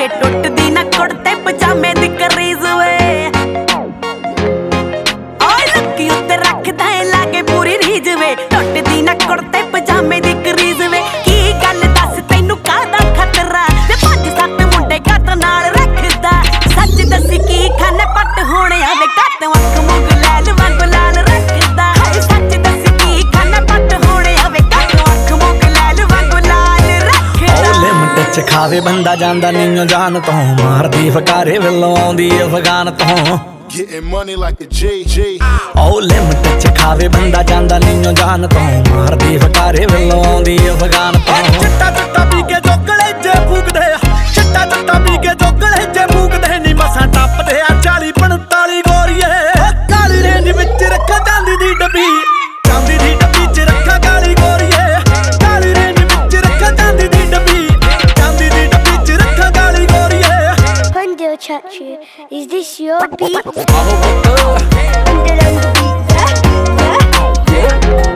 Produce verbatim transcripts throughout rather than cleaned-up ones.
ਟੁੱਟਦੀ ਨਾ ਕੁੜਤੇ ਪਜਾਮੇ ਦੀ ਕਰੀਜ਼ ਵੇ ਓਏ ਲੱਕੀ ਉੱਤੇ ਰੱਖਦਾ ਏ ਲਾਗੇ ਪੂਰੀ ਰੀਝ ਵੇ ਟੁੱਟਦੀ ਨਾ ਕੁੜਤੇ ਪਜਾਮੇ ਦੀ ਕਰੀਜ਼ ਵੇ ਕੀ ਗੱਲ ਦੱਸ ਤੈਨੂੰ ਕਾਹਦਾ ਖਤਰਾ ਤੇ ਪੰਜ ਸੱਤ ਮੁੰਡੇ ਘੱਟ ਨਾਲ ਰੱਖਦਾ ਸੱਚ ਦੱਸੀ ਕੀ ਖਾਨੇ ਪੱਟ ਹੋਣਿਆ ਵੇ ਘੱਟ ਅੱਖ ਮੁੰਗ ਲੈਲ ਵਾਂਗ ਲਾਲ ਰੱਖਦਾ ਹਾਏ ਸੱਚ ਦੱਸੀ ਕੀ ਖਾਨੇ ਪੱਟ ਹੋਣਿਆ ਵੇ ਘੱਟ ਅੱਖ ਮੁੰਗ ਲੈਲ ਵਾਂਗ ਲਾਲ ਰੱਖਦਾ ਓ ਲਿਮਟ ਚ ਖਾਵੇ ਬੰਦਾ ਜਾਂਦਾ ਨੀਓ ਜਾਨ ਤੋਂ ਮਾਰਦੀ ਫਕਾਰੇ ਵੱਲੋਂ ਆਉਂਦੀ ਅਫਗਾਨ ਤੋਂ Getting money like a J J ਓ ਲਿਮਟ ਚ ਖਾਵੇ ਬੰਦਾ ਜਾਂਦਾ ਨੀਓ ਜਾਨ ਤੋਂ ਮਾਰਦੀ ਫਕਾਰੇ ਵੱਲੋਂ ਆਉਂਦੀ ਅਫਗਾਨ ਤੋਂ ਚਿੱਟਾ ਚਿੱਟਾ ਪੀ ਕੇ ਜੋਗਲੇ ਜੇ ਫੂਕਦੇ ਆ ਚਿੱਟਾ ਚਿੱਟਾ ਪੀ ਕੇ ਜੋਗਲੇ ਜੇ ਫੂਕਦੇ ਨੀ ਮਸਾਂ ਟੱਪਦੇ ਆ ਚਾਲੀ ਪੰਤਾਲੀ ਗੋਰੀਏ ਕਾਲੀ ਰੇਂਜ ਵਿੱਚ ਰੱਖਾ ਜਾਂਦੀ ਦੀ ਡੱਬੀ ਜਾਂਦੀ ਦੀ ਡੱਬੀ ਚ ਰੱਖਾ ਕਾਲੀ ਗੋਰੀਏ ਕਾਲੀ ਰੇਂਜ ਵਿੱਚ ਰੱਖਾ ਜਾਂਦੀ ਦੀ ਡੱਬੀ ਜਾਂਦੀ ਦੀ ਡੱਬੀ ਚ ਰੱਖਾ ਕਾਲੀ ਗੋਰੀਏ Hundio Chachi, is this your beat? Hundio on the beat, yeah, yeah.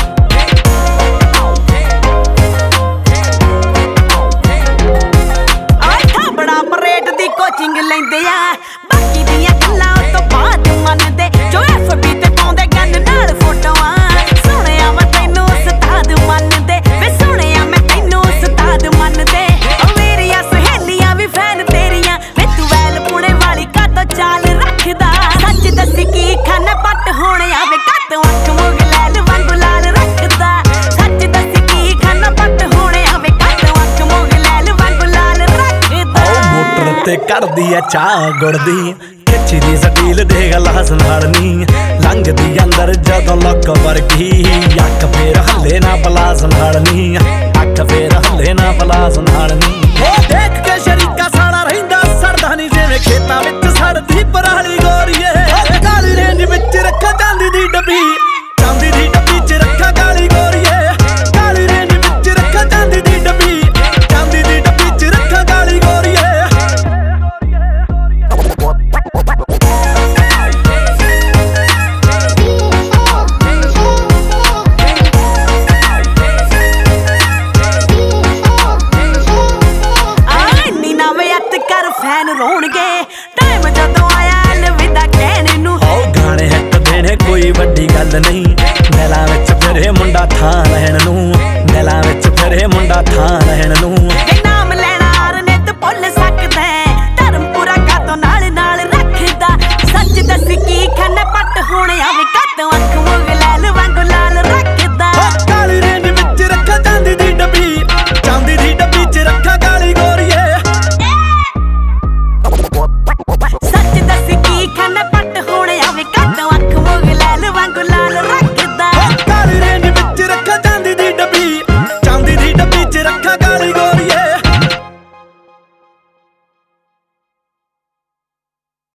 ਆਏ ਥਾਬੜਾ ਪਰੇਡ ਦੀ ਕੋਚਿੰਗ ਲੈਂਦੇ ਆ ਬਾਕੀ ਦੀਆਂ ਗੱਲਾਂ ਉਸ ਤੋਂ ਬਾਅਦ ਮੰਨਦੇ ਜੋ ਐਫ ਬੀ ਤੇ ਪਾਉਂਦੇ ਗੰਨ ਨਾਲ ਫੋਟੋਆਂ ਸੁਣਿਆ ਮੈਂ ਤੈਨੂੰ ਉਸਤਾਦ ਮੰਨਦੇ ਵੇ ਸੁਣਿਆ ਮੈਂ ਤੈਨੂੰ ਉਸਤਾਦ ਮੰਨਦੇ ਓ ਮੇਰੀਆਂ ਸਹੇਲੀਆਂ ਵੀ ਫੈਨ ਤੇਰੀਆਂ ਵੇ ਤੂੰ ਵੈਲ ਪੁਣੇ ਵਾਲੀ ਕਾਤੋਂ ਚਾਲ ਰੱਖਦਾ ਸੱਚ ਦੱਸੀ ਕੀ ਖਾਨਾ ਪੱਟ ਹੋਣਿਆ ਵੇ ਕੱਟ ਅੱਖ ਮੁਗ ਲੈਲ ਵਾਂਗੂ ਲਾਲ ਰੱਖਦਾ ਸੱਚ ਦੱਸੀ ਕੀ ਖਾਨਾ ਪੱਟ ਹੋਣਿਆ ਵੇ ਕੱਟ ਅੱਖ ਮੁਗ ਲੈਲ ਵਾਂਗੂ ਲਾਲ ਰੱਖਦਾ ਓ ਮੋਟਰ ਤੇ ਕਰਦੀ ਐ ਚਾਹ ਗੁੜਦੀ ਖਿੱਚੀ ਦੀ ਸਟੀਲ ਦੇ ਗਲਾਸ ਨਾਲ ਨੀ ਲੰਘਦੀ ਅੰਦਰ ਜਦੋਂ ਲੱਕ ਵਰਗੀ ਅੱਖ ਫੇਰ ਹੱਲੇ ਨਾ ਪਲਾਸ ਨਾਲ ਨੀ ਅੱਖ ਫੇਰ ਹੱਲੇ ਨਾ ਪਲਾਸ ਨਾਲ ਨੀ ਓ ਦੇਖ ਕੇ ਸ਼ਰੀਕਾ ਸਾਲਾ ਰਹਿੰਦਾ ਸਰਦਾ ਨੀ ਜਿਵੇਂ ਖੇਤਾਂ ਵਿੱਚ ਸੜਦੀ ਪਰਾਲੀ ਗੋਰੀਏ ਕਾਲੀ ਰੇਂਜ ਵਿੱਚ ਰੱਖਾ ਜਾਂਦੀ ਦੀ ਡੱਬੀ ਜਾਂਦੀ ਦੀ ਡੱਬੀ ਚ ਰੱਖਾ ਕਾਲੀ ਗੋਰੀਏ ਕਾਲੀ ਰੇਂਜ ਵਿੱਚ ਰੱਖਾ ਜਾਂਦੀ ਦੀ ਡੱਬੀ ਜਾਂਦੀ ਦੀ ਡੱਬੀ ਚ ਰੱਖਾ ਕਾਲੀ ਗੋਰੀਏ ਆਏ ਨੀ ਨਾ ਵੇ ਅੱਤ ਕਰ ਫੈਨ ਰੋਣਗੇ